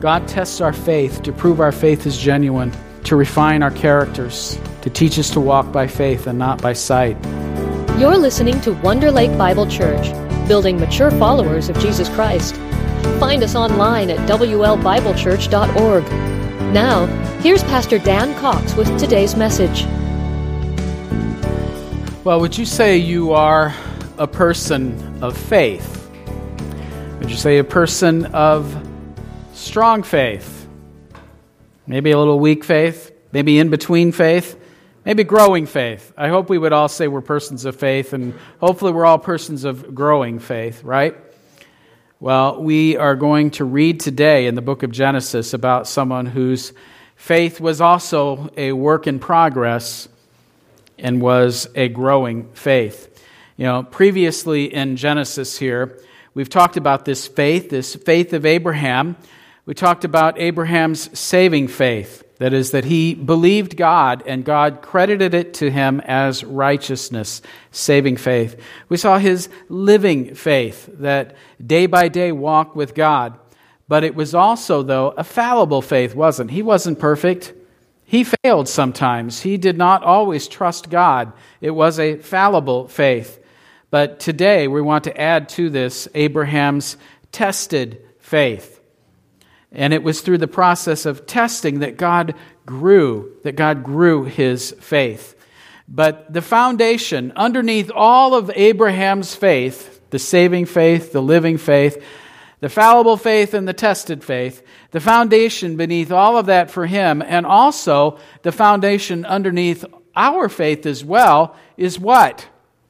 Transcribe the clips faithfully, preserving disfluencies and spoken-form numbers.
God tests our faith to prove our faith is genuine, to refine our characters, to teach us to walk by faith and not by sight. You're listening to Wonder Lake Bible Church, building mature followers of Jesus Christ. Find us online at w l bible church dot org. Now, here's Pastor Dan Cox with today's message. Well, would you say you are a person of faith? Would you say a person of strong faith? Maybe a little weak faith? Maybe in between faith? Maybe growing faith? I hope we would all say we're persons of faith, and hopefully we're all persons of growing faith, right? Well, we are going to read today in the book of Genesis about someone whose faith was also a work in progress and was a growing faith. You know, previously in Genesis here, we've talked about this faith, this faith of Abraham. We talked about Abraham's saving faith. That is, that he believed God and God credited it to him as righteousness, saving faith. We saw his living faith, that day by day walk with God. But it was also, though, a fallible faith, wasn't he? He wasn't perfect. He failed sometimes. He did not always trust God. It was a fallible faith. But today we want to add to this Abraham's tested faith. And it was through the process of testing that God grew, that God grew his faith. But the foundation underneath all of Abraham's faith, the saving faith, the living faith, the fallible faith and the tested faith, the foundation beneath all of that for him, and also the foundation underneath our faith as well, is what?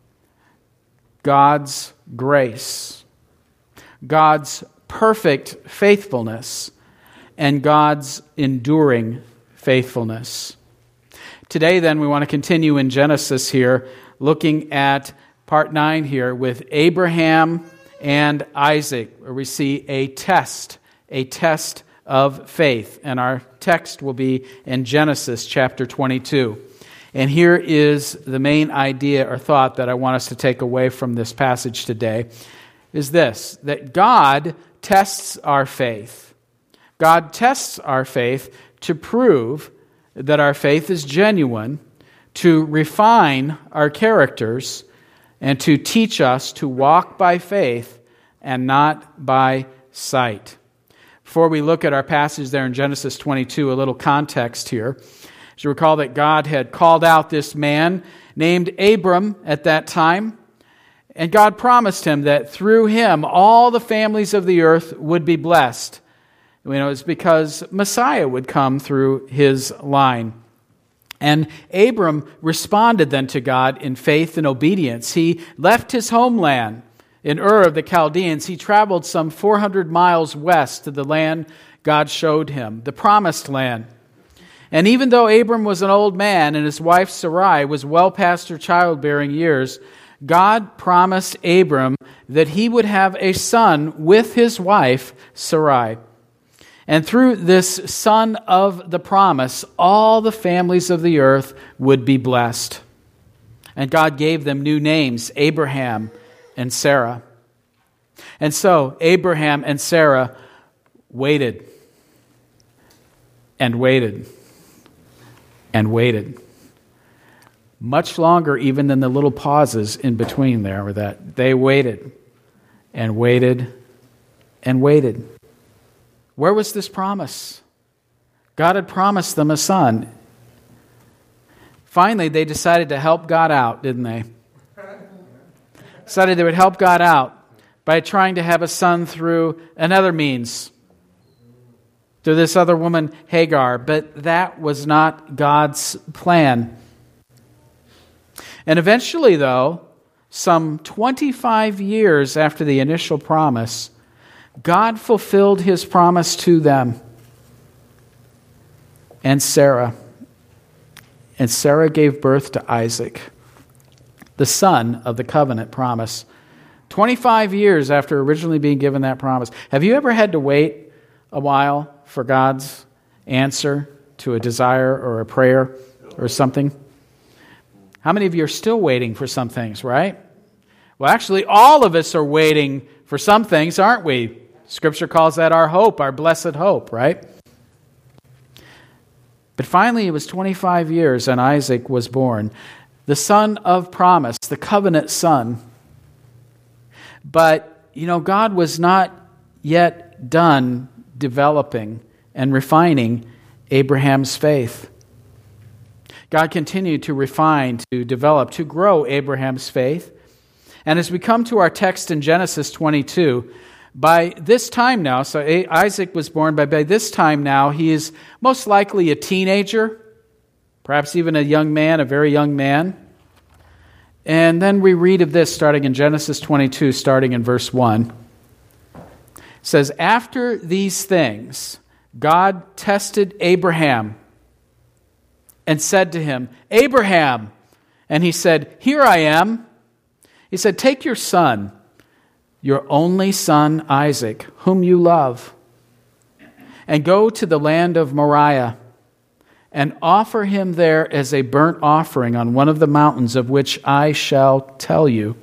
God's grace. God's perfect faithfulness and God's enduring faithfulness. Today, then, we want to continue in Genesis here, looking at part nine here with Abraham and Isaac, where we see a test, a test of faith. And our text will be in Genesis chapter twenty-two. And here is the main idea or thought that I want us to take away from this passage today, is this, that God tests our faith. God tests our faith to prove that our faith is genuine, to refine our characters, and to teach us to walk by faith and not by sight. Before we look at our passage there in Genesis twenty-two, a little context here. As you recall that God had called out this man named Abram at that time, and God promised him that through him all the families of the earth would be blessed. You know, it's because Messiah would come through his line. And Abram responded then to God in faith and obedience. He left his homeland in Ur of the Chaldeans. He traveled some four hundred miles west to the land God showed him, the promised land. And even though Abram was an old man and his wife Sarai was well past her childbearing years, God promised Abram that he would have a son with his wife Sarai. And through this son of the promise, all the families of the earth would be blessed. And God gave them new names, Abraham and Sarah. And so Abraham and Sarah waited and waited and waited. Much longer even than the little pauses in between there were that. They waited and waited and waited. Where was this promise? God had promised them a son. Finally, they decided to help God out, didn't they? Decided they would help God out by trying to have a son through another means, through this other woman, Hagar. But that was not God's plan. And eventually, though, some twenty-five years after the initial promise, God fulfilled his promise to them and Sarah. And Sarah gave birth to Isaac, the son of the covenant promise. twenty-five years after originally being given that promise. Have you ever had to wait a while for God's answer to a desire or a prayer or something? How many of you are still waiting for some things, right? Well, actually, all of us are waiting for some things, aren't we? Scripture calls that our hope, our blessed hope, right? But finally, it was twenty-five years and Isaac was born, the son of promise, the covenant son. But, you know, God was not yet done developing and refining Abraham's faith. God continued to refine, to develop, to grow Abraham's faith. And as we come to our text in Genesis twenty-two, by this time now, so Isaac was born, but by this time now, he is most likely a teenager, perhaps even a young man, a very young man. And then we read of this starting in Genesis twenty-two, starting in verse one. It says, "After these things, God tested Abraham and said to him, 'Abraham,' and he said, 'Here I am.' He said, 'Take your son, your only son Isaac, whom you love, and go to the land of Moriah, and offer him there as a burnt offering on one of the mountains of which I shall tell you.'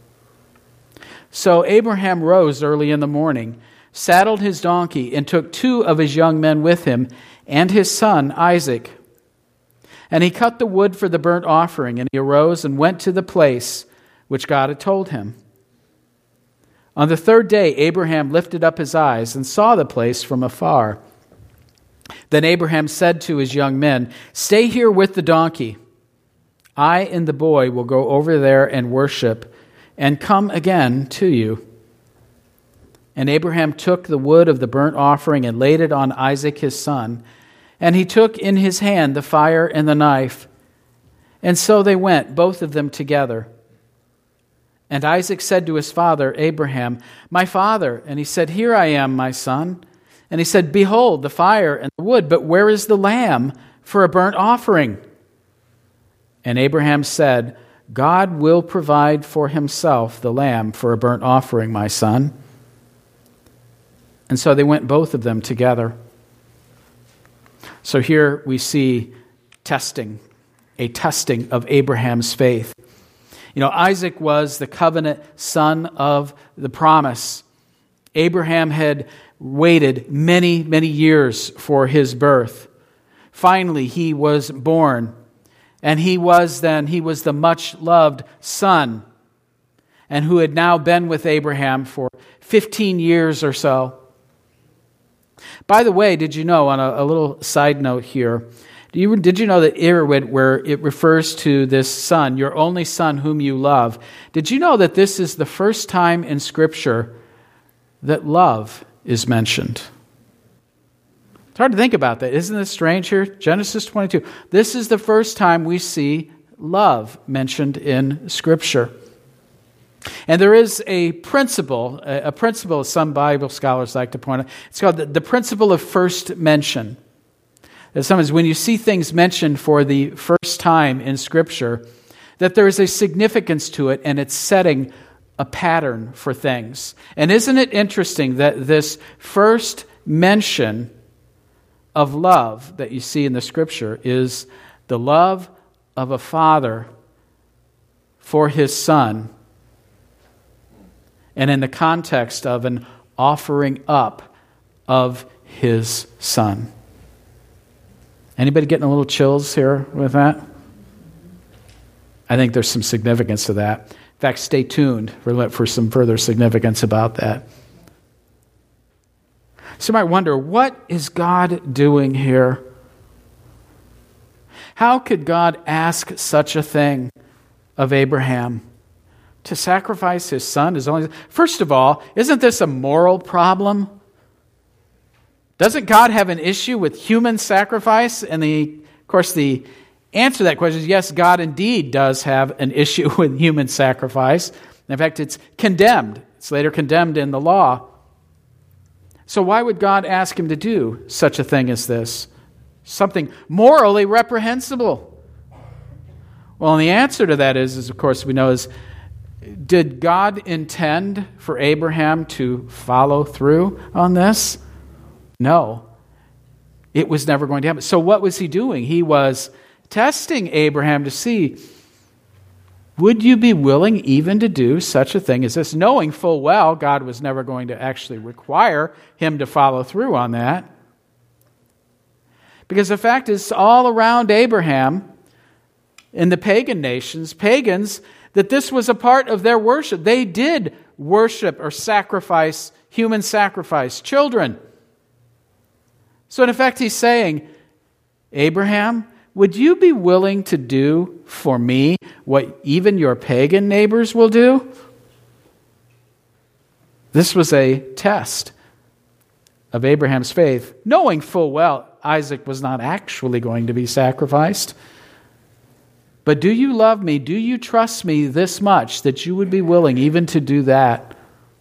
So Abraham rose early in the morning, saddled his donkey, and took two of his young men with him, and his son Isaac. And he cut the wood for the burnt offering, and he arose and went to the place which God had told him. On the third day, Abraham lifted up his eyes and saw the place from afar. Then Abraham said to his young men, 'Stay here with the donkey. I and the boy will go over there and worship, and come again to you.' And Abraham took the wood of the burnt offering and laid it on Isaac his son. And he took in his hand the fire and the knife. And so they went, both of them together. And Isaac said to his father, Abraham, 'My father.' And he said, 'Here I am, my son.' And he said, 'Behold, the fire and the wood, but where is the lamb for a burnt offering?' And Abraham said, 'God will provide for himself the lamb for a burnt offering, my son.' And so they went both of them together." So here we see testing, a testing of Abraham's faith. You know, Isaac was the covenant son of the promise. Abraham had waited many, many years for his birth. Finally, he was born. And he was then, he was the much-loved son, and who had now been with Abraham for fifteen years or so. By the way, did you know, on a, a little side note here, do you, did you know that Irawit, where it refers to this son, your only son whom you love, did you know that this is the first time in Scripture that love is mentioned? It's hard to think about that. Isn't this strange here? Genesis twenty-two. This is the first time we see love mentioned in Scripture. And there is a principle, a principle some Bible scholars like to point out. It's called the, the principle of first mention. That sometimes when you see things mentioned for the first time in Scripture, that there is a significance to it, and it's setting a pattern for things. And isn't it interesting that this first mention of love that you see in the Scripture is the love of a father for his son, and in the context of an offering up of his son. Anybody getting a little chills here with that? I think there's some significance to that. In fact, stay tuned for, for some further significance about that. So you might wonder, what is God doing here? How could God ask such a thing of Abraham? To sacrifice his son is only... First of all, isn't this a moral problem? Doesn't God have an issue with human sacrifice? And the, of course, the answer to that question is yes, God indeed does have an issue with human sacrifice. In fact, it's condemned. It's later condemned in the law. So why would God ask him to do such a thing as this? Something morally reprehensible. Well, and the answer to that is, is of course, we know is, did God intend for Abraham to follow through on this? No. It was never going to happen. So what was he doing? He was testing Abraham to see, would you be willing even to do such a thing as this? Knowing full well God was never going to actually require him to follow through on that. Because the fact is, all around Abraham, in the pagan nations, pagans, that this was a part of their worship. They did worship or sacrifice, human sacrifice, children. So in effect, he's saying, Abraham, would you be willing to do for me what even your pagan neighbors will do? This was a test of Abraham's faith, knowing full well Isaac was not actually going to be sacrificed. But do you love me? Do you trust me this much that you would be willing even to do that?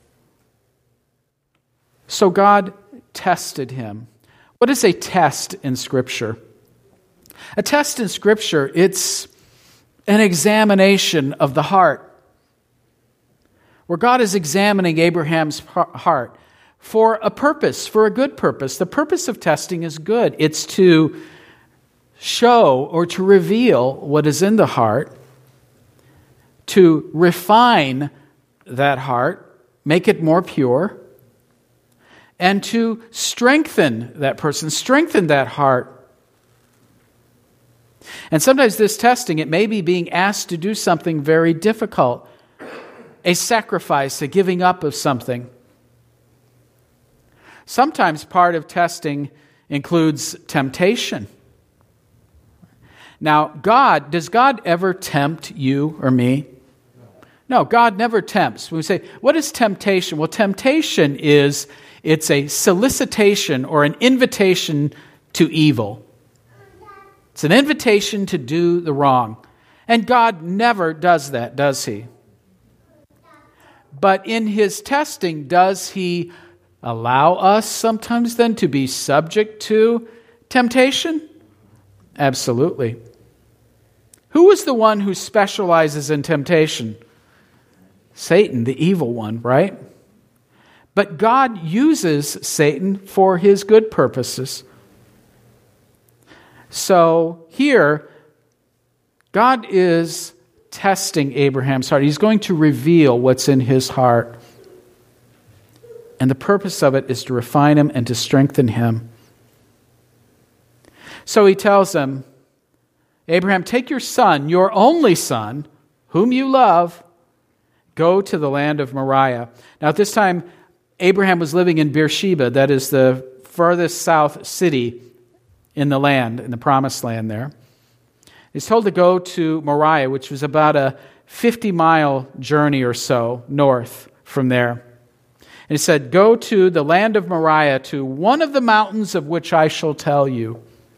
So God tested him. What is a test in Scripture? A test in Scripture, it's an examination of the heart, where God is examining Abraham's heart for a purpose, for a good purpose. The purpose of testing is good. It's to show or to reveal what is in the heart, to refine that heart, make it more pure, and to strengthen that person, strengthen that heart. And sometimes this testing, it may be being asked to do something very difficult, a sacrifice, a giving up of something. Sometimes part of testing includes temptation. Now, God, does God ever tempt you or me? No, God never tempts. When we say, what is temptation? Well, temptation is, it's a solicitation or an invitation to evil. It's an invitation to do the wrong. And God never does that, does He? But in His testing, does He allow us sometimes then to be subject to temptation? Absolutely. Who is the one who specializes in temptation? Satan, the evil one, right? But God uses Satan for His good purposes. So here, God is testing Abraham's heart. He's going to reveal what's in his heart. And the purpose of it is to refine him and to strengthen him. So he tells him, Abraham, take your son, your only son, whom you love, go to the land of Moriah. Now at this time, Abraham was living in Beersheba, that is the furthest south city in the land, in the promised land there. He's told to go to Moriah, which was about a fifty-mile journey or so north from there. And he said, go to the land of Moriah, to one of the mountains of which I shall tell you.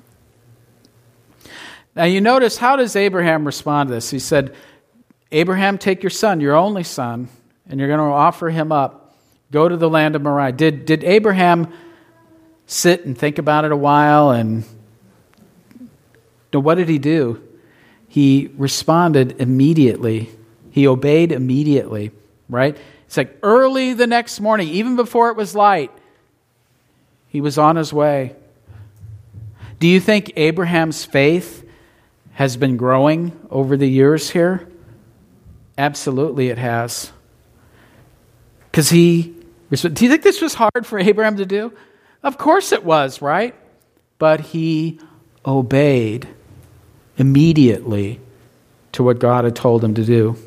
Now you notice, how does Abraham respond to this? He said, Abraham, take your son, your only son, and you're going to offer him up. Go to the land of Moriah. Did, did Abraham sit and think about it a while? And no, what did he do? He responded immediately. He obeyed immediately, right? It's like early the next morning, even before it was light, he was on his way. Do you think Abraham's faith has been growing over the years here? Absolutely it has. Because he, do you think this was hard for Abraham to do? Of course it was, right? But he obeyed immediately to what God had told him to do.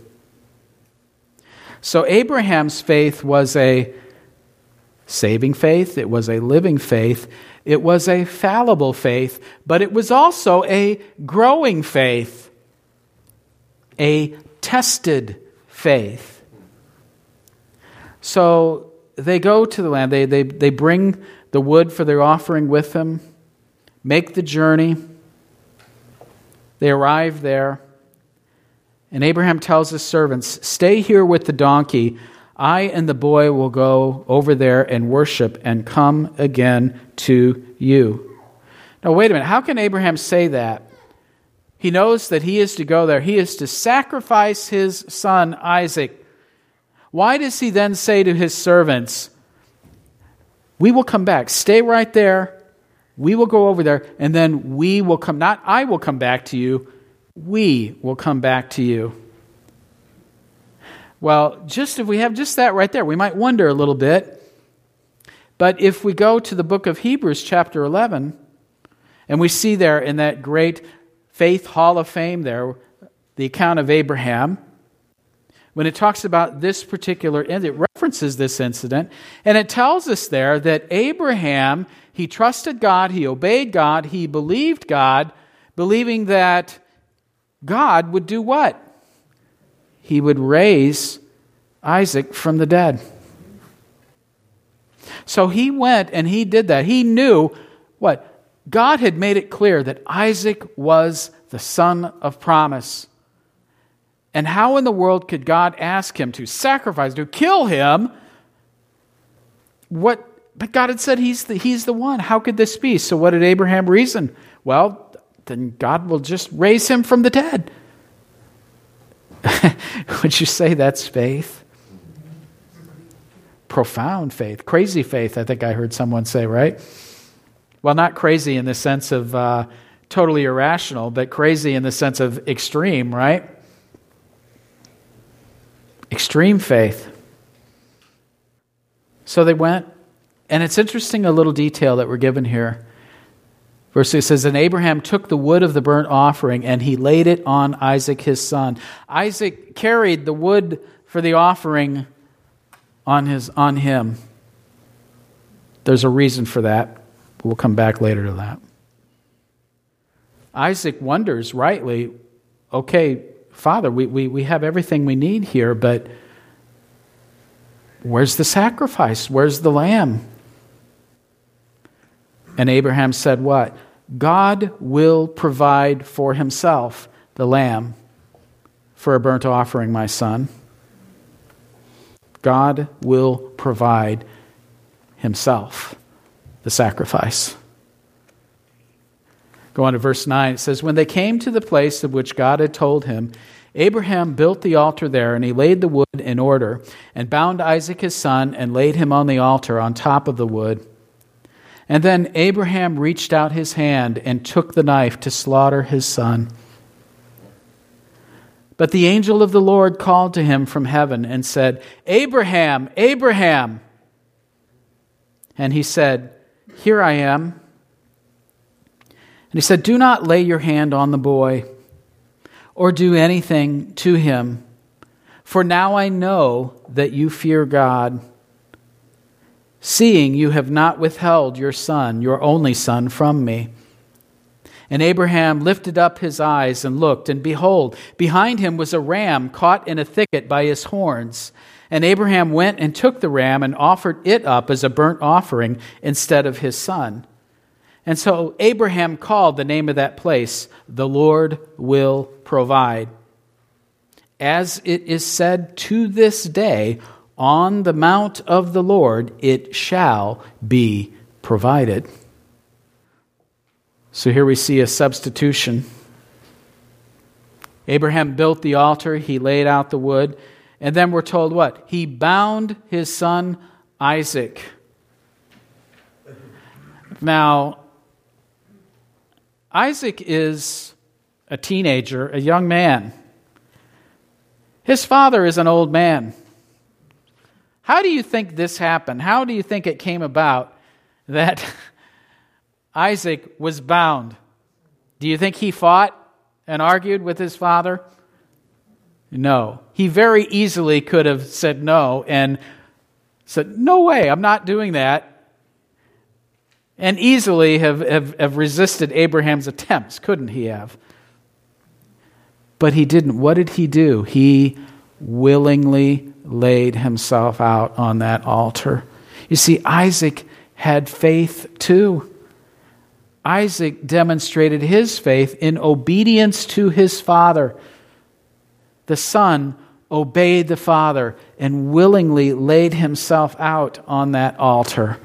So Abraham's faith was a saving faith, it was a living faith, it was a fallible faith, but it was also a growing faith, a tested faith. So they go to the land, they, they, they bring the wood for their offering with them, make the journey. They arrive there, and Abraham tells his servants, stay here with the donkey. I and the boy will go over there and worship and come again to you. Now, wait a minute. How can Abraham say that? He knows that he is to go there. He is to sacrifice his son, Isaac. Why does he then say to his servants, we will come back. Stay right there. We will go over there, and then we will come. Not I will come back to you. We will come back to you. Well, just if we have just that right there, we might wonder a little bit. But if we go to the book of Hebrews chapter eleven, and we see there in that great faith hall of fame there, the account of Abraham, when it talks about this particular, and it references this incident, and it tells us there that Abraham, he trusted God, he obeyed God, he believed God, believing that God would do what? He would raise Isaac from the dead. So he went and he did that. He knew what? God had made it clear that Isaac was the son of promise. And how in the world could God ask him to sacrifice, to kill him? What? But God had said he's the, he's the one. How could this be? So what did Abraham reason? Well, then God will just raise him from the dead. Would you say that's faith? Profound faith. Crazy faith, I think I heard someone say, right? Well, not crazy in the sense of uh, totally irrational, but crazy in the sense of extreme, right? Extreme faith. So they went, and it's interesting a little detail that we're given here. Verse six says, and Abraham took the wood of the burnt offering, and he laid it on Isaac his son. Isaac carried the wood for the offering on his on him. There's a reason for that. We'll come back later to that. Isaac wonders, rightly, okay, Father, we, we, we have everything we need here, but where's the sacrifice? Where's the lamb? And Abraham said what? God will provide for himself the lamb for a burnt offering, my son. God will provide himself the sacrifice. Go on to verse nine. It says, when they came to the place of which God had told him, Abraham built the altar there, and he laid the wood in order, and bound Isaac his son, and laid him on the altar on top of the wood. And then Abraham reached out his hand and took the knife to slaughter his son. But the angel of the Lord called to him from heaven and said, Abraham, Abraham. And he said, here I am. And he said, do not lay your hand on the boy or do anything to him, for now I know that you fear God, seeing you have not withheld your son, your only son, from me. And Abraham lifted up his eyes and looked, and behold, behind him was a ram caught in a thicket by his horns. And Abraham went and took the ram and offered it up as a burnt offering instead of his son. And so Abraham called the name of that place, the Lord will provide. As it is said to this day, on the mount of the Lord it shall be provided. So here we see a substitution. Abraham built the altar, he laid out the wood, and then we're told what? He bound his son Isaac. Now, Isaac is a teenager, a young man. His father is an old man. How do you think this happened? How do you think it came about that Isaac was bound? Do you think he fought and argued with his father? No. He very easily could have said no and said, no way, I'm not doing that. And easily have, have, have resisted Abraham's attempts, couldn't he have? But he didn't. What did he do? He willingly laid himself out on that altar. You see, Isaac had faith too. Isaac demonstrated his faith in obedience to his father. The son obeyed the father and willingly laid himself out on that altar.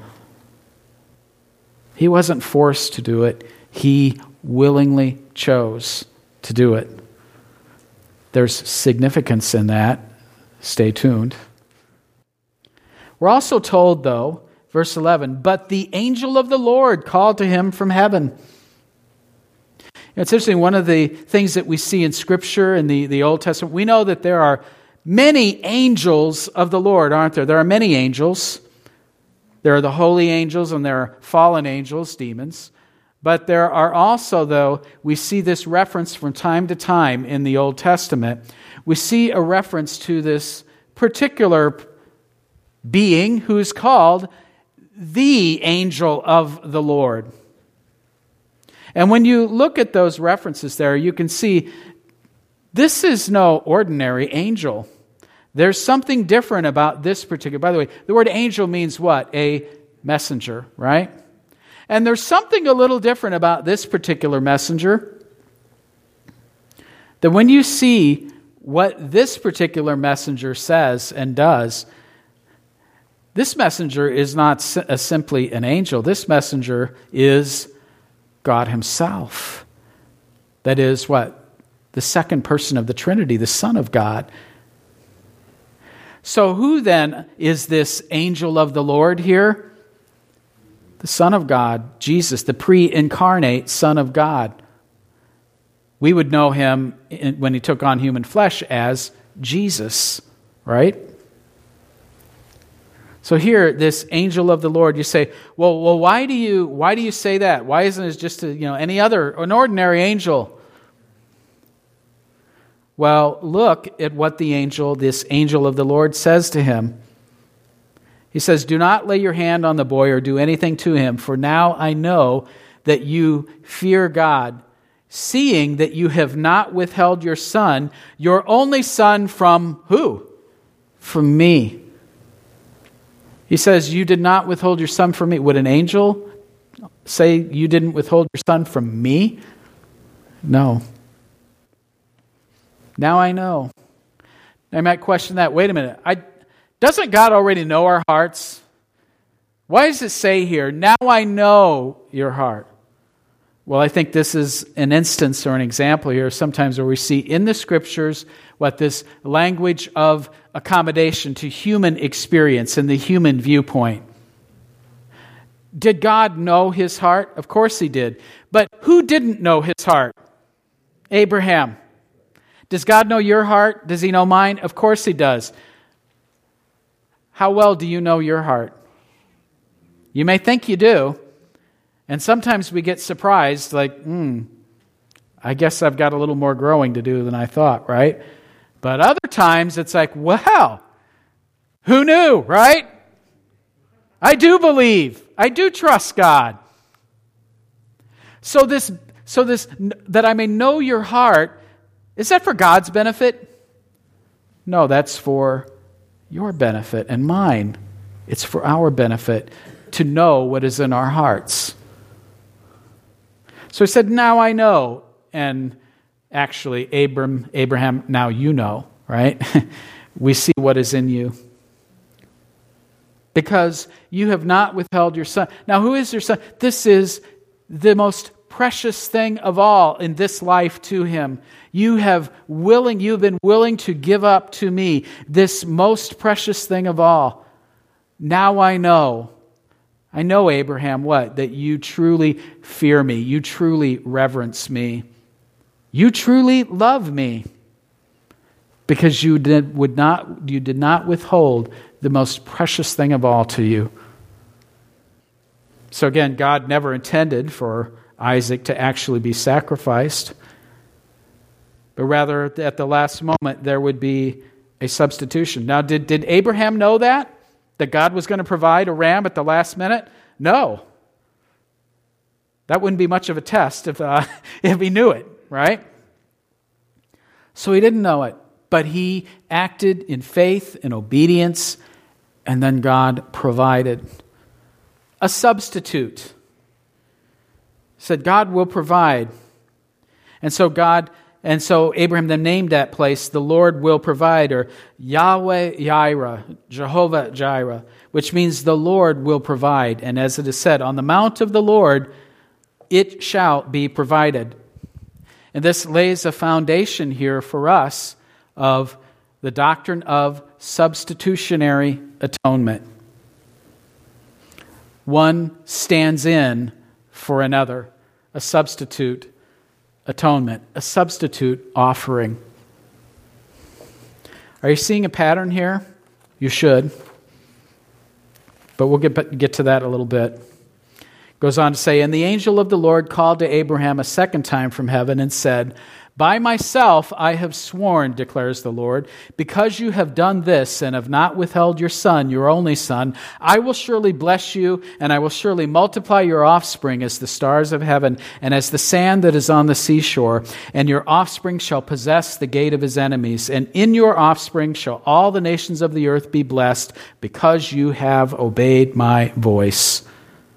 He wasn't forced to do it. He willingly chose to do it. There's significance in that. Stay tuned. We're also told, though, verse eleven, but the angel of the Lord called to him from heaven. It's interesting, one of the things that we see in Scripture in the, the Old Testament, we know that there are many angels of the Lord, aren't there? There are many angels. There are the holy angels and there are fallen angels, demons. But there are also, though, we see this reference from time to time in the Old Testament. We see a reference to this particular being who is called the angel of the Lord. And when you look at those references there, you can see this is no ordinary angel. There's something different about this particular. By the way, the word angel means what? A messenger, right? And there's something a little different about this particular messenger. That when you see what this particular messenger says and does, this messenger is not simply an angel. This messenger is God Himself. That is what? The second person of the Trinity, the Son of God. So who then is this angel of the Lord here? The Son of God, Jesus, the pre-incarnate Son of God. We would know Him when He took on human flesh as Jesus, right? So here, this angel of the Lord, you say, well, well, why do you why do you say that? Why isn't it just a, you know any other an ordinary angel? Well, look at what the angel, this angel of the Lord, says to him. He says, "Do not lay your hand on the boy or do anything to him, for now I know that you fear God, seeing that you have not withheld your son, your only son, from who? From me." He says, "You did not withhold your son from me." Would an angel say, "You didn't withhold your son from me"? No. Now I know. I might question that. Wait a minute. I, doesn't God already know our hearts? Why does it say here, "Now I know your heart"? Well, I think this is an instance or an example here sometimes where we see in the Scriptures what this language of accommodation to human experience and the human viewpoint. Did God know his heart? Of course He did. But who didn't know his heart? Abraham. Does God know your heart? Does He know mine? Of course He does. How well do you know your heart? You may think you do. And sometimes we get surprised, like, hmm, I guess I've got a little more growing to do than I thought, right? But other times it's like, wow, who knew, right? I do believe. I do trust God. So this, so this, that I may know your heart, is that for God's benefit? No, that's for your benefit and mine. It's for our benefit to know what is in our hearts. So He said, "Now I know." And actually, Abram, Abraham, now you know, right? We see what is in you. Because you have not withheld your son. Now, who is your son? This is the most precious thing of all in this life to Him. You have willing, you've been willing to give up to me this most precious thing of all. Now I know. I know, Abraham, what? That you truly fear me. You truly reverence me. You truly love me. Because you did would not you did not withhold the most precious thing of all to you. So again, God never intended for Isaac to actually be sacrificed, but rather at the last moment there would be a substitution. Now, did, did Abraham know that? That God was going to provide a ram at the last minute? No. That wouldn't be much of a test if, uh, if he knew it, right? So he didn't know it, but he acted in faith and obedience, and then God provided a substitute. Said God will provide. And so God, and so Abraham then named that place, "The Lord will provide," or Yahweh Jireh, Jehovah Jireh, which means the Lord will provide. And as it is said, "On the mount of the Lord it shall be provided." And this lays a foundation here for us of the doctrine of substitutionary atonement. One stands in for another. A substitute atonement, a substitute offering. Are you seeing a pattern here? You should. But we'll get, get to that a little bit. Goes on to say, and the angel of the Lord called to Abraham a second time from heaven and said, by myself I have sworn, declares the Lord, because you have done this and have not withheld your son, your only son, I will surely bless you, and I will surely multiply your offspring as the stars of heaven and as the sand that is on the seashore. And your offspring shall possess the gate of his enemies. And in your offspring shall all the nations of the earth be blessed, because you have obeyed my voice.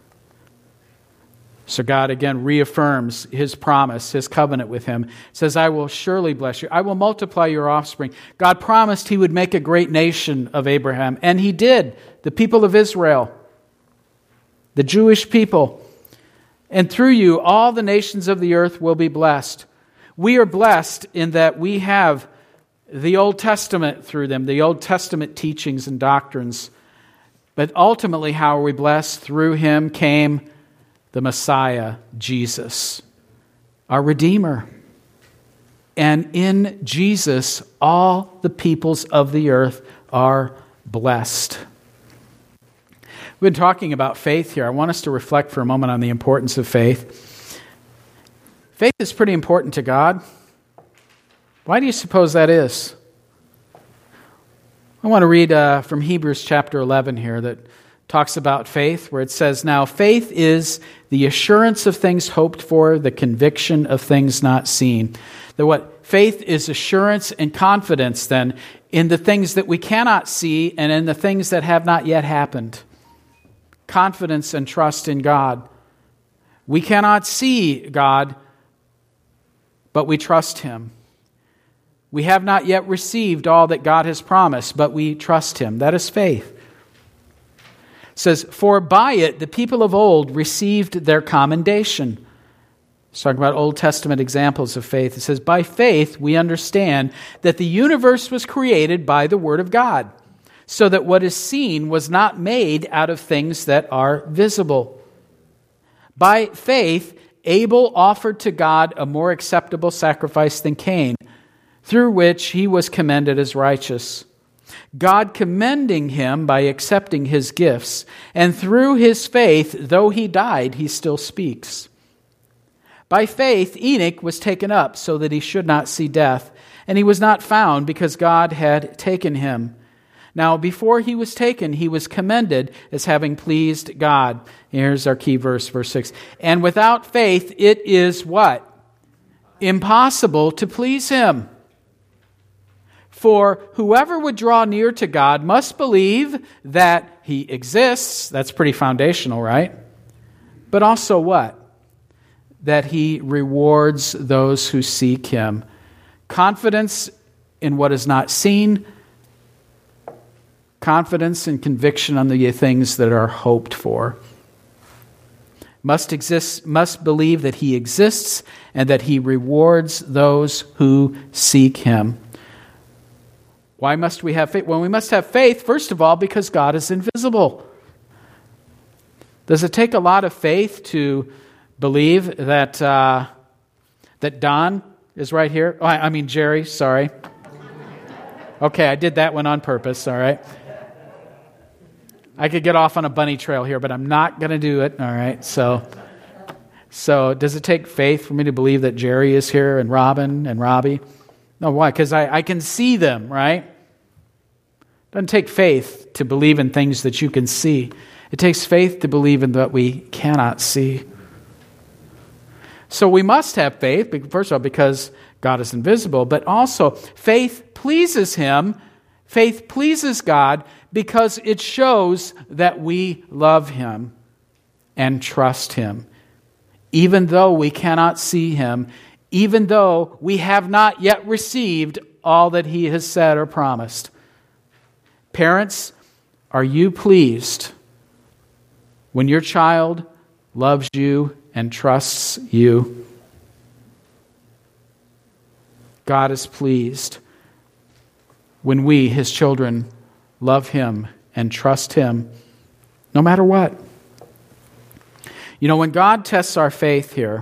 So God again reaffirms his promise, his covenant with him. It says, I will surely bless you. I will multiply your offspring. God promised he would make a great nation of Abraham, and he did. The people of Israel, the Jewish people. And through you, all the nations of the earth will be blessed. We are blessed in that we have the Old Testament through them, the Old Testament teachings and doctrines. But ultimately, how are we blessed? Through him came the Messiah, Jesus, our Redeemer. And in Jesus, all the peoples of the earth are blessed. We've been talking about faith here. I want us to reflect for a moment on the importance of faith. Faith is pretty important to God. Why do you suppose that is? I want to read uh, from Hebrews chapter eleven here that talks about faith, where it says, now faith is the assurance of things hoped for, the conviction of things not seen. That what faith is assurance and confidence then in the things that we cannot see and in the things that have not yet happened. Confidence and trust in God. We cannot see God, but we trust him. We have not yet received all that God has promised, but we trust him. That is faith. It says, for by it the people of old received their commendation. It's talking about Old Testament examples of faith. It says, by faith we understand that the universe was created by the word of God, so that what is seen was not made out of things that are visible. By faith Abel offered to God a more acceptable sacrifice than Cain, through which he was commended as righteous. God commending him by accepting his gifts, and through his faith, though he died, he still speaks. By faith, Enoch was taken up so that he should not see death, and he was not found because God had taken him. Now, before he was taken, he was commended as having pleased God. Here's our key verse, verse six. And without faith, it is what? Impossible to please him. For whoever would draw near to God must believe that he exists. That's pretty foundational, right? But also what? That he rewards those who seek him. Confidence in what is not seen. Confidence and conviction on the things that are hoped for. Must exist, must believe that he exists and that he rewards those who seek him. Why must we have faith? Well, we must have faith, first of all, because God is invisible. Does it take a lot of faith to believe that uh, that Don is right here? Oh, I, I mean Jerry, sorry. Okay, I did that one on purpose, all right. I could get off on a bunny trail here, but I'm not going to do it, all right. So, so does it take faith for me to believe that Jerry is here and Robin and Robbie? No, why? Because I, I can see them, right? It doesn't take faith to believe in things that you can see. It takes faith to believe in what we cannot see. So we must have faith, first of all, because God is invisible, but also faith pleases him. Faith pleases God because it shows that we love him and trust him. Even though we cannot see him, even though we have not yet received all that he has said or promised. Parents, are you pleased when your child loves you and trusts you? God is pleased when we, his children, love him and trust him, no matter what. You know, when God tests our faith here,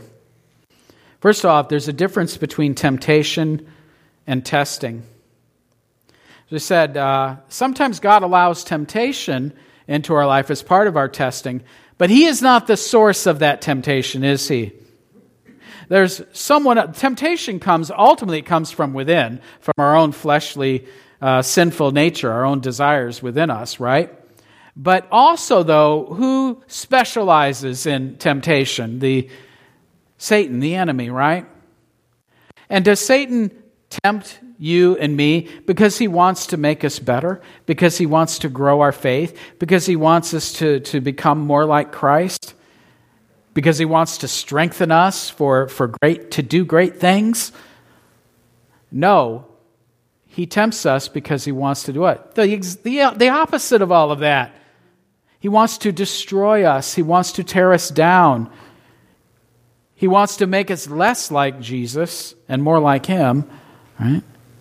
first off, there's a difference between temptation and testing. As I said, uh, sometimes God allows temptation into our life as part of our testing, but He is not the source of that temptation, is He? There's someone, temptation comes, ultimately it comes from within, from our own fleshly, uh, sinful nature, our own desires within us, right? But also, though, who specializes in temptation? The Satan, the enemy, right? And does Satan tempt you and me because he wants to make us better, because he wants to grow our faith, because he wants us to, to become more like Christ, because he wants to strengthen us for, for great to do great things? No. He tempts us because he wants to do what? The, the, the opposite of all of that. He wants to destroy us. He wants to tear us down. He wants to make us less like Jesus and more like Him, right?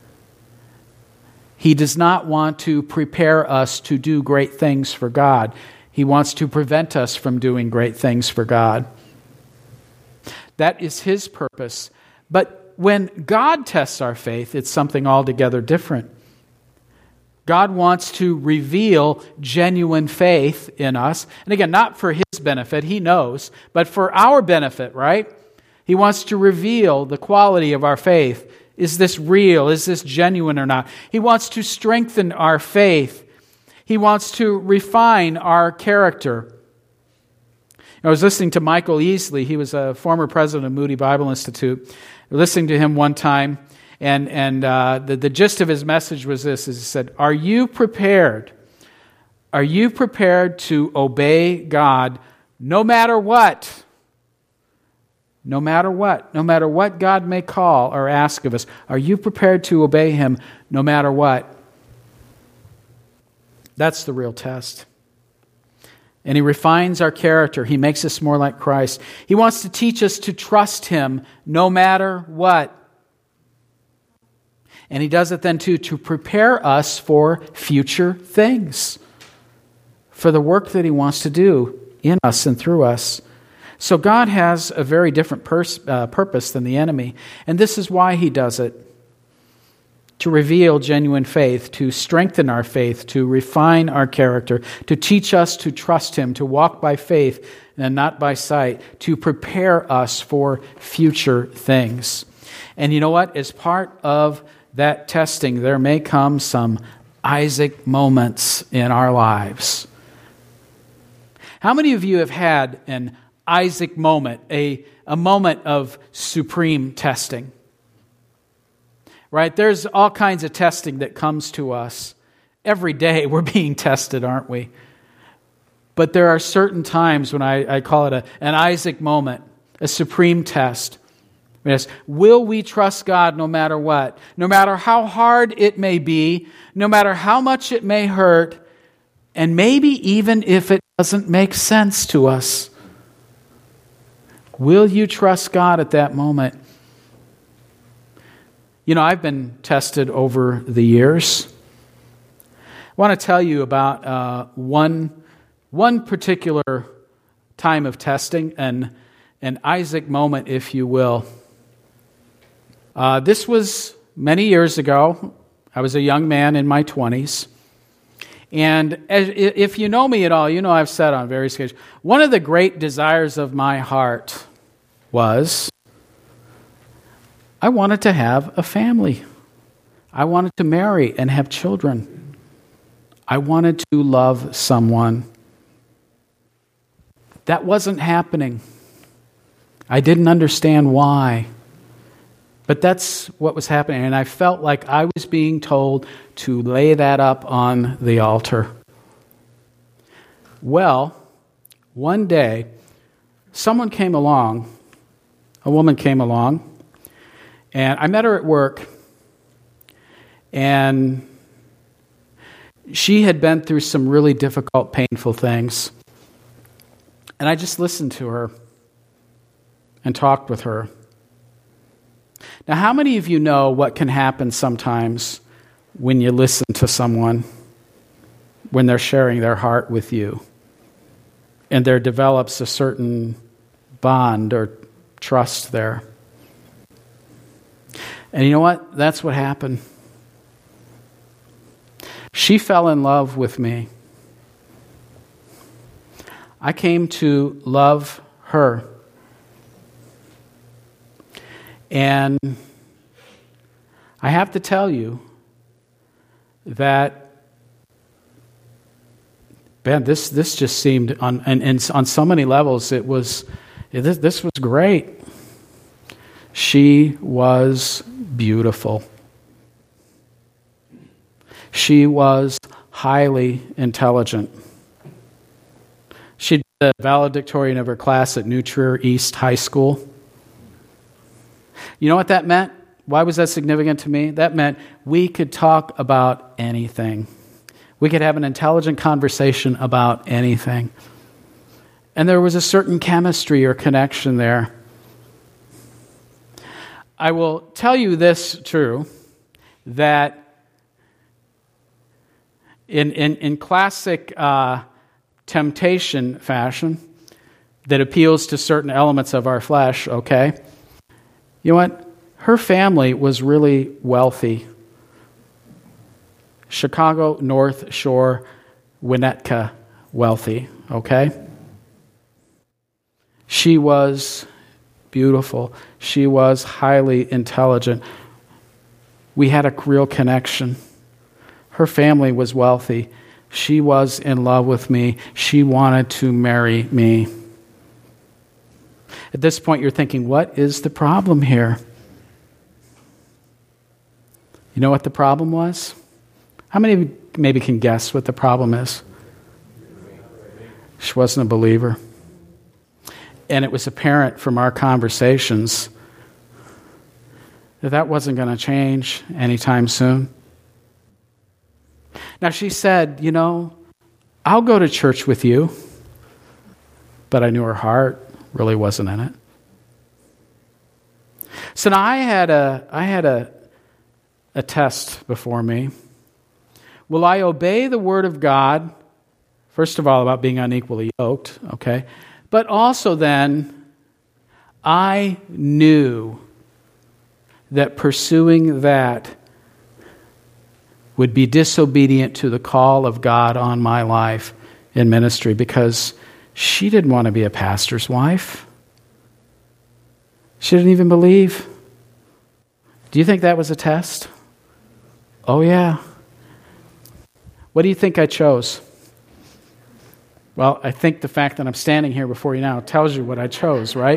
He does not want to prepare us to do great things for God. He wants to prevent us from doing great things for God. That is His purpose. But when God tests our faith, it's something altogether different. God wants to reveal genuine faith in us. And again, not for His benefit, He knows, but for our benefit, right? He wants to reveal the quality of our faith. Is this real? Is this genuine or not? He wants to strengthen our faith. He wants to refine our character. I was listening to Michael Easley. He was a former president of Moody Bible Institute. Listening to him one time, and, and uh, the, the gist of his message was this, is he said, are you prepared? Are you prepared to obey God no matter what? No matter what. No matter what God may call or ask of us. Are you prepared to obey Him no matter what? That's the real test. And He refines our character. He makes us more like Christ. He wants to teach us to trust Him no matter what. And He does it then too to prepare us for future things, for the work that He wants to do in us and through us. So God has a very different pers- uh, purpose than the enemy. And this is why He does it. To reveal genuine faith, to strengthen our faith, to refine our character, to teach us to trust Him, to walk by faith and not by sight, to prepare us for future things. And you know what? As part of that testing, there may come some Isaac moments in our lives. How many of you have had an Isaac moment, a, a moment of supreme testing? Right? There's all kinds of testing that comes to us. Every day we're being tested, aren't we? But there are certain times when I, I call it a, an Isaac moment, a supreme test. Yes. Will we trust God no matter what? No matter how hard it may be, no matter how much it may hurt, and maybe even if it doesn't make sense to us. Will you trust God at that moment? You know, I've been tested over the years. I want to tell you about uh, one, one particular time of testing, and an Isaac moment, if you will. Uh, this was many years ago. I was a young man in my twenties. And as, if you know me at all, you know I've said on various occasions, one of the great desires of my heart was I wanted to have a family. I wanted to marry and have children. I wanted to love someone. That wasn't happening. I didn't understand why. But that's what was happening. And I felt like I was being told to lay that up on the altar. Well, one day, someone came along, a woman came along, and I met her at work, and she had been through some really difficult, painful things. And I just listened to her and talked with her. Now, how many of you know what can happen sometimes when you listen to someone, when they're sharing their heart with you, and there develops a certain bond or trust there? And you know what? That's what happened. She fell in love with me. I came to love her. And I have to tell you that, man, this this just seemed, on and, and on so many levels, it was, this, this was great. She was beautiful. She was highly intelligent. She did the valedictorian of her class at New Trier East High School. You know what that meant? Why was that significant to me? That meant we could talk about anything. We could have an intelligent conversation about anything. And there was a certain chemistry or connection there. I will tell you this true, that in, in, in classic uh, temptation fashion that appeals to certain elements of our flesh, okay, you know what? Her family was really wealthy. Chicago, North Shore, Winnetka wealthy, okay? She was beautiful. She was highly intelligent. We had a real connection. Her family was wealthy. She was in love with me. She wanted to marry me. At this point, you're thinking, what is the problem here? You know what the problem was? How many of you maybe can guess what the problem is? She wasn't a believer. And it was apparent from our conversations that that wasn't going to change anytime soon. Now, she said, you know, I'll go to church with you. But I knew her heart really wasn't in it. So now I had a, I had a, a test before me. Will I obey the word of God? First of all, about being unequally yoked, okay? But also then, I knew that pursuing that would be disobedient to the call of God on my life in ministry, because she didn't want to be a pastor's wife. She didn't even believe. Do you think that was a test? Oh, yeah. What do you think I chose? Well, I think the fact that I'm standing here before you now tells you what I chose, right?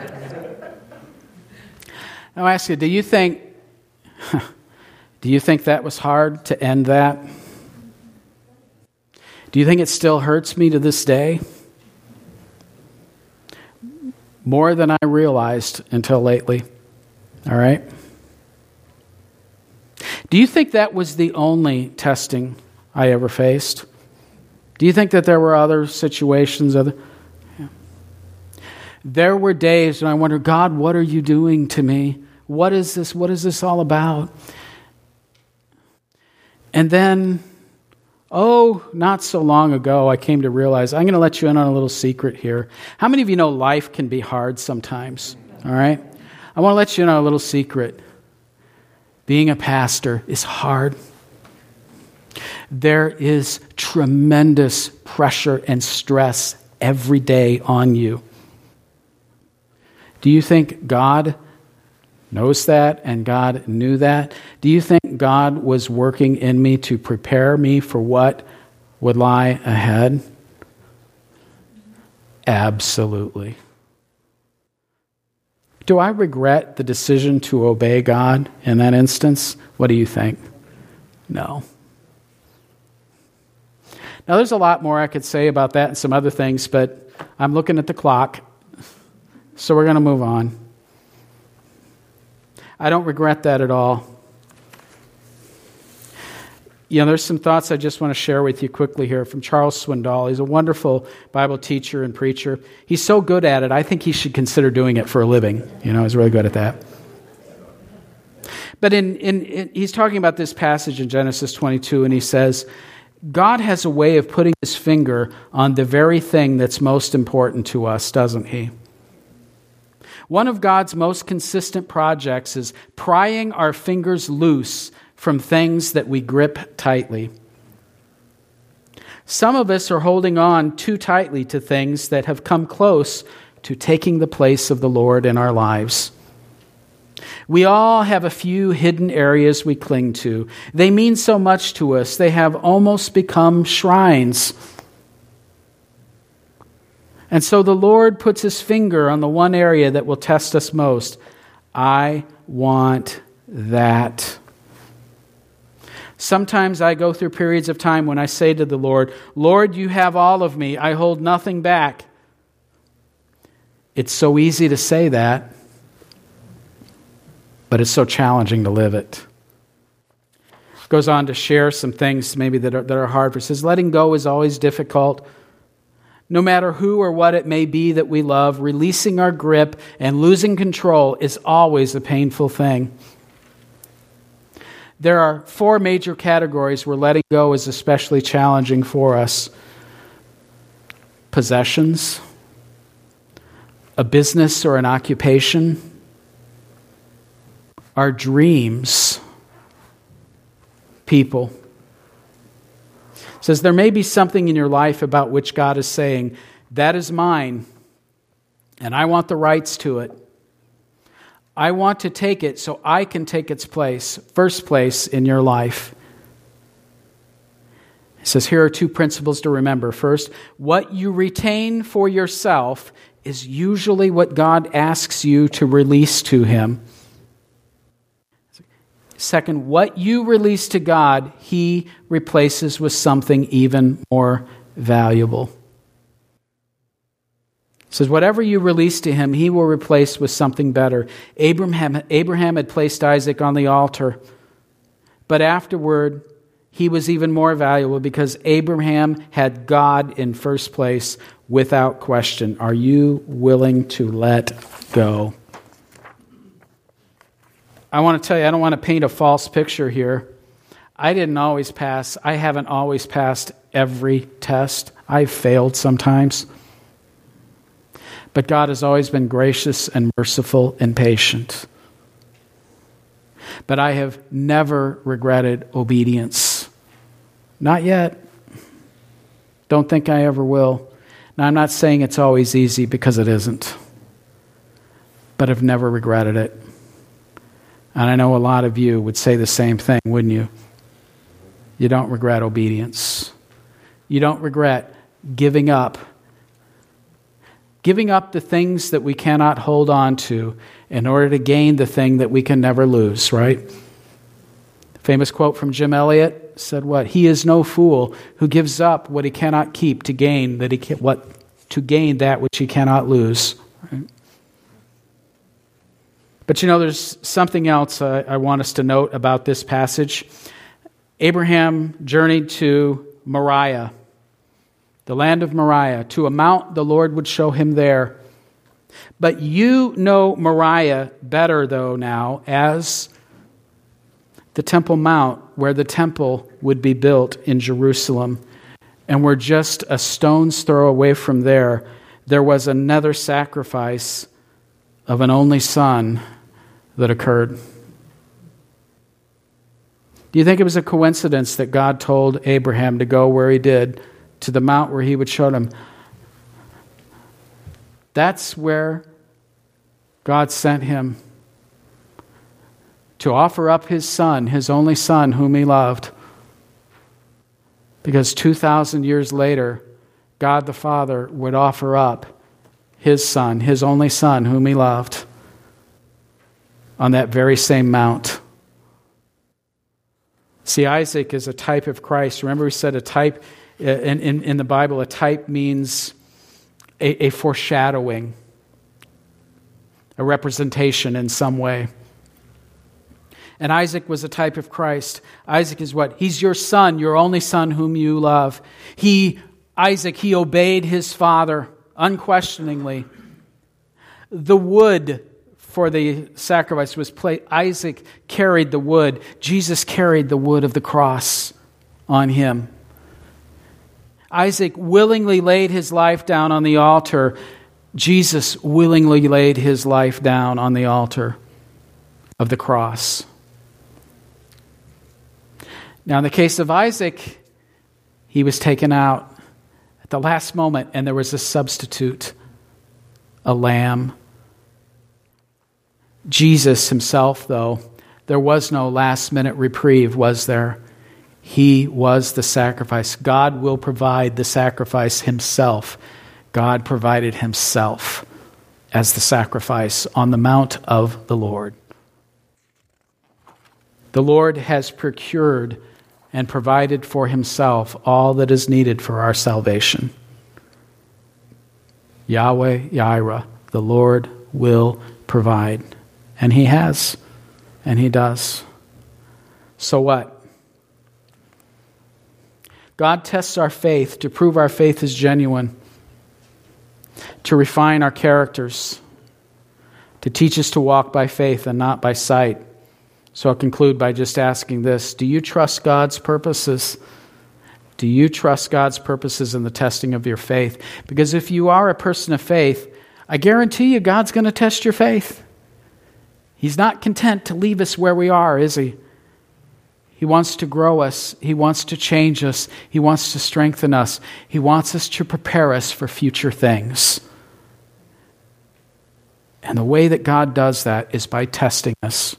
Now I ask you, do you think, do you think that was hard to end that? Do you think it still hurts me to this day? More than I realized until lately. All right? Do you think that was the only testing I ever faced? Do you think that there were other situations? Other, yeah. There were days when I wondered, God, what are you doing to me? What is this? What is this all about? And then, oh, not so long ago, I came to realize, I'm going to let you in on a little secret here. How many of you know life can be hard sometimes? All right? I want to let you in on a little secret. Being a pastor is hard. There is tremendous pressure and stress every day on you. Do you think God knows that and God knew that? Do you think God was working in me to prepare me for what would lie ahead? Absolutely. Do I regret the decision to obey God in that instance? What do you think? No. Now, there's a lot more I could say about that and some other things, but I'm looking at the clock, so we're going to move on. I don't regret that at all. You know, there's some thoughts I just want to share with you quickly here from Charles Swindoll. He's a wonderful Bible teacher and preacher. He's so good at it, I think he should consider doing it for a living. You know, he's really good at that. But in, in, in he's talking about this passage in Genesis twenty-two, and he says, God has a way of putting his finger on the very thing that's most important to us, doesn't he? One of God's most consistent projects is prying our fingers loose from things that we grip tightly. Some of us are holding on too tightly to things that have come close to taking the place of the Lord in our lives. We all have a few hidden areas we cling to. They mean so much to us. They have almost become shrines. And so the Lord puts his finger on the one area that will test us most. I want that. Sometimes I go through periods of time when I say to the Lord, Lord, you have all of me. I hold nothing back. It's so easy to say that, but it's so challenging to live it. Goes on to share some things maybe that are, that are hard for us. It says, letting go is always difficult. No matter who or what it may be that we love, releasing our grip and losing control is always a painful thing. There are four major categories where letting go is especially challenging for us. Possessions, a business or an occupation, our dreams, people. It says there may be something in your life about which God is saying, that is mine, and I want the rights to it. I want to take it so I can take its place, first place in your life. It says here are two principles to remember. First, what you retain for yourself is usually what God asks you to release to him. Second, what you release to God, he replaces with something even more valuable. It says, whatever you release to him, he will replace with something better. Abraham, Abraham had placed Isaac on the altar, but afterward, he was even more valuable because Abraham had God in first place without question. Are you willing to let go? I want to tell you, I don't want to paint a false picture here. I didn't always pass. I haven't always passed every test. I've failed sometimes. But God has always been gracious and merciful and patient. But I have never regretted obedience. Not yet. Don't think I ever will. Now, I'm not saying it's always easy because it isn't. But I've never regretted it. And I know a lot of you would say the same thing, wouldn't you? You don't regret obedience. You don't regret giving up. Giving up the things that we cannot hold on to in order to gain the thing that we can never lose, right? Famous quote from Jim Elliot said what? He is no fool who gives up what he cannot keep to gain that he can, what to gain that which he cannot lose. Right? But you know, there's something else uh, I want us to note about this passage. Abraham journeyed to Moriah, the land of Moriah, to a mount the Lord would show him there. But you know Moriah better, though, now as the Temple Mount, where the temple would be built in Jerusalem. And we're just a stone's throw away from there. There was another sacrifice of an only son that occurred. Do you think it was a coincidence that God told Abraham to go where he did, to the mount where he would show him? That's where God sent him to offer up his son, his only son whom he loved. Because two thousand years later, God the Father would offer up his son, his only son whom he loved, on that very same mount. See, Isaac is a type of Christ. Remember we said a type, in, in, in the Bible, a type means a, a foreshadowing, a representation in some way. And Isaac was a type of Christ. Isaac is what? He's your son, your only son whom you love. He, Isaac, he obeyed his father unquestioningly. The wood for the sacrifice was placed. Isaac carried the wood. Jesus carried the wood of the cross on him. Isaac willingly laid his life down on the altar. Jesus willingly laid his life down on the altar of the cross. Now, in the case of Isaac, He was taken out at the last moment, and there was a substitute, a lamb. Jesus himself, though, there was no last-minute reprieve, was there? He was the sacrifice. God will provide the sacrifice himself. God provided himself as the sacrifice on the mount of the Lord. The Lord has procured and provided for himself all that is needed for our salvation. Yahweh Yireh, the Lord will provide. And he has, and he does. So what? God tests our faith to prove our faith is genuine, to refine our characters, to teach us to walk by faith and not by sight. So I'll conclude by just asking this: do you trust God's purposes? Do you trust God's purposes in the testing of your faith? Because if you are a person of faith, I guarantee you God's going to test your faith. He's not content to leave us where we are, is he? He wants to grow us. He wants to change us. He wants to strengthen us. He wants us to prepare us for future things. And the way that God does that is by testing us,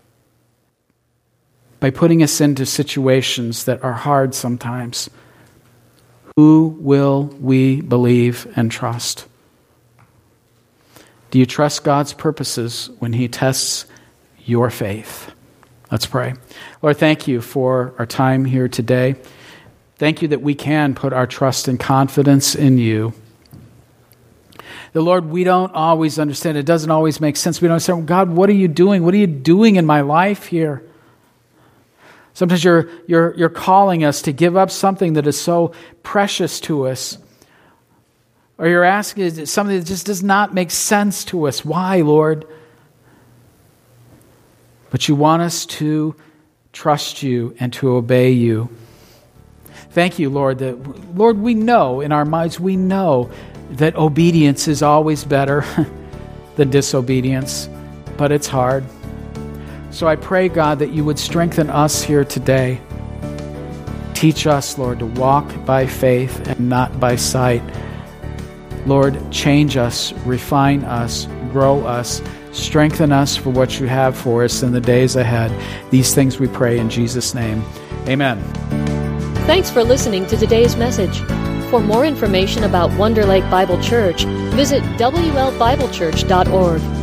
by putting us into situations that are hard sometimes. Who will we believe and trust? Do you trust God's purposes when he tests your faith? Let's pray. Lord, thank you for our time here today. Thank you that we can put our trust and confidence in you. The Lord, we don't always understand. It doesn't always make sense. We don't understand, God, what are you doing? What are you doing in my life here? Sometimes you're, you're, you're calling us to give up something that is so precious to us. Or you're asking something that just does not make sense to us. Why, Lord? But you want us to trust you and to obey you. Thank you, Lord, that, Lord, we know in our minds, we know that obedience is always better than disobedience, but it's hard. So I pray, God, that you would strengthen us here today. Teach us, Lord, to walk by faith and not by sight. Lord, change us, refine us, grow us, strengthen us for what you have for us in the days ahead. These things we pray in Jesus' name. Amen. Thanks for listening to today's message. For more information about Wonder Lake Bible Church, visit W L Bible Church dot org.